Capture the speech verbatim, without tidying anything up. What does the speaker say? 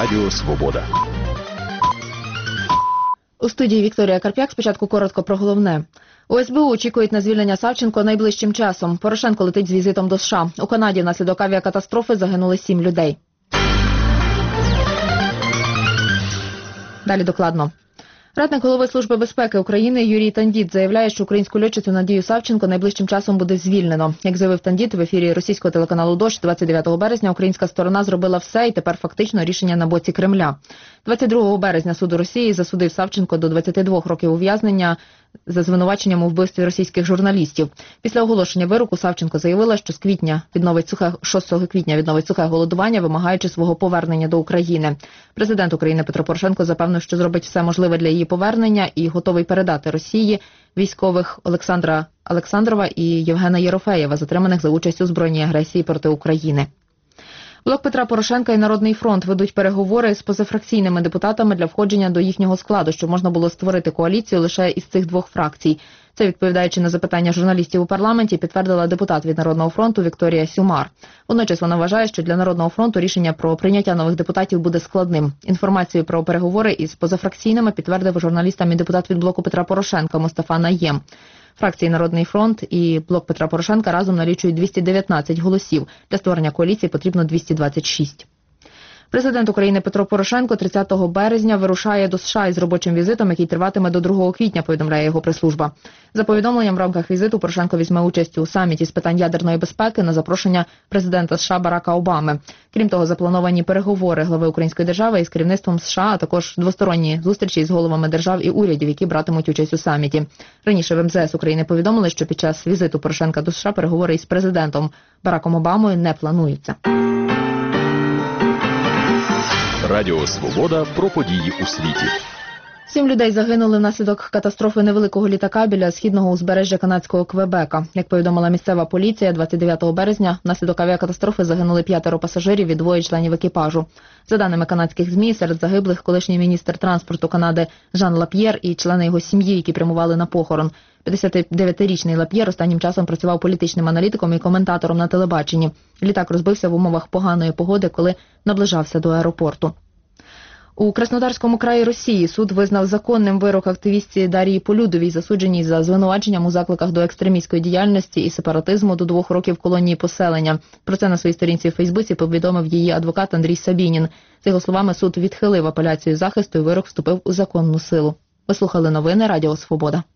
Радіо Свобода. У студії Вікторія Карп'як. Спочатку коротко про головне. У ес бе у очікують на звільнення Савченко найближчим часом. Порошенко летить з візитом до США. У Канаді внаслідок авіакатастрофи загинули сім людей. Далі докладно. Радник голови Служби безпеки України Юрій Тандіт заявляє, що українську льотчицю Надію Савченко найближчим часом буде звільнено. Як заявив Тандіт в ефірі російського телеканалу «Дождь», двадцять дев'ятого березня українська сторона зробила все і тепер фактично рішення на боці Кремля. двадцять другого березня суд у Росії засудив Савченко до двадцяти двох років ув'язнення за звинуваченням у вбивстві російських журналістів. Після оголошення вироку Савченко заявила, що з квітня відновить сухе, шостого квітня відновить сухе голодування, вимагаючи свого повернення до України. Президент України Петро Порошенко запевнив, що зробить все можливе для її повернення і готовий передати Росії військових Олександра Олександрова і Євгена Єрофеєва, затриманих за участь у збройній агресії проти України. Блок Петра Порошенка і Народний фронт ведуть переговори з позафракційними депутатами для входження до їхнього складу, щоб можна було створити коаліцію лише із цих двох фракцій. Це, відповідаючи на запитання журналістів у парламенті, підтвердила депутат від Народного фронту Вікторія Сюмар. Водночас вона вважає, що для Народного фронту рішення про прийняття нових депутатів буде складним. Інформацію про переговори із позафракційними підтвердив журналістам і депутат від блоку Петра Порошенка Мустафа Наєм. Фракції «Народний фронт» і блок Петра Порошенка разом налічують двісті дев'ятнадцять голосів. Для створення коаліції потрібно двісті двадцять шість. Президент України Петро Порошенко тридцятого березня вирушає до США із робочим візитом, який триватиме до другого квітня, повідомляє його прес-служба. За повідомленням, в рамках візиту Порошенко візьме участь у саміті з питань ядерної безпеки на запрошення президента США Барака Обами. Крім того, заплановані переговори глави української держави із керівництвом США, а також двосторонні зустрічі з головами держав і урядів, які братимуть участь у саміті. Раніше в ем зе ес України повідомили, що під час візиту Порошенка до США переговори із президентом Бараком Обамою не плануються. Радіо Свобода про події у світі. Сім людей загинули внаслідок катастрофи невеликого літака біля східного узбережжя канадського Квебека. Як повідомила місцева поліція, двадцять дев'ятого березня внаслідок авіакатастрофи загинули п'ятеро пасажирів і двоє членів екіпажу. За даними канадських ЗМІ, серед загиблих колишній міністр транспорту Канади Жан Лап'єр і члени його сім'ї, які прямували на похорон. п'ятдесятидев'ятирічний Лап'єр останнім часом працював політичним аналітиком і коментатором на телебаченні. Літак розбився в умовах поганої погоди, коли наближався до аеропорту. У Краснодарському краї Росії суд визнав законним вирок активістці Дарії Полюдовій, засудженій за звинуваченням у закликах до екстремістської діяльності і сепаратизму до двох років колонії поселення. Про це на своїй сторінці у Фейсбуці повідомив її адвокат Андрій Сабінін. За його словами, суд відхилив апеляцію захисту і вирок вступив у законну силу. Ви слухали новини Радіо Свобода.